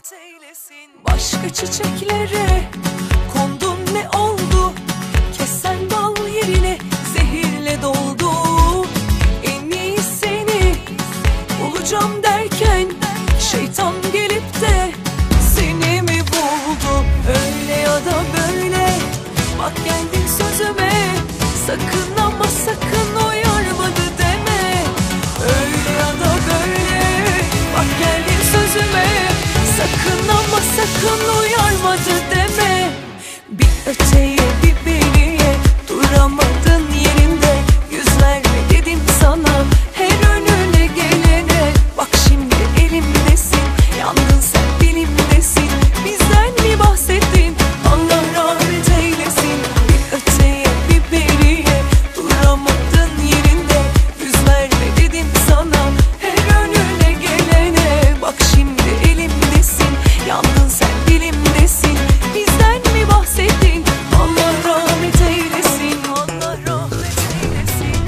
rahmet eylesin. Başka çiçeklere kondun, ne oldu? Kesen bal yerine zehirle doldu. En iyi seni bulacağım derken şeytan gelip de seni mi buldu? Öyle ya da böyle bak geldin sözüme, sakın ama sakın uyarmadı deme. Öyle ya da böyle bak geldin sözüme, sakın ama sakın uyarmadı deme. Bir öteye bir beriye duramadın yerinde, yüz verme dedim sana her önüne gelene. Bak şimdi elimdesin, yandın sen dilimdesin. Bizden mi bahsettin? Allah rahmet eylesin. Bir öteye bir beriye duramadın yerinde, yüz verme dedim sana her önüne gelene. Bak şimdi elimdesin, yandın sen dilimdesin. Bizden mi bahsettin? Allah rahmet eylesin. Allah rahmet eylesin.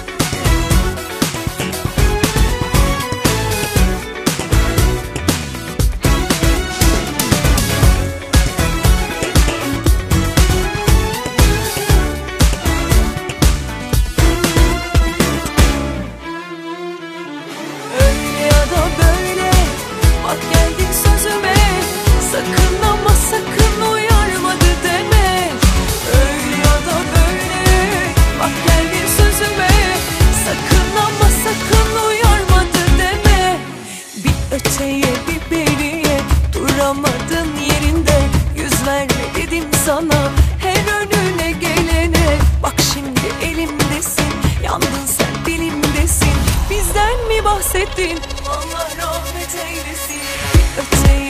Öyle ya da böyle bak geldin sözüme, sakın ama sakın uyarmadı deme. Öyle ya da böyle bak geldin sözüme, sakın ama sakın uyarmadı deme. Bir öteye bir beriye duramadın yerinde, yüz verme dedim sana her önüne gelene. Bak şimdi elimdesin, yandın sen dilimdesin. Bizden mi bahsettin? Allah rahmet eylesin. Bir öteye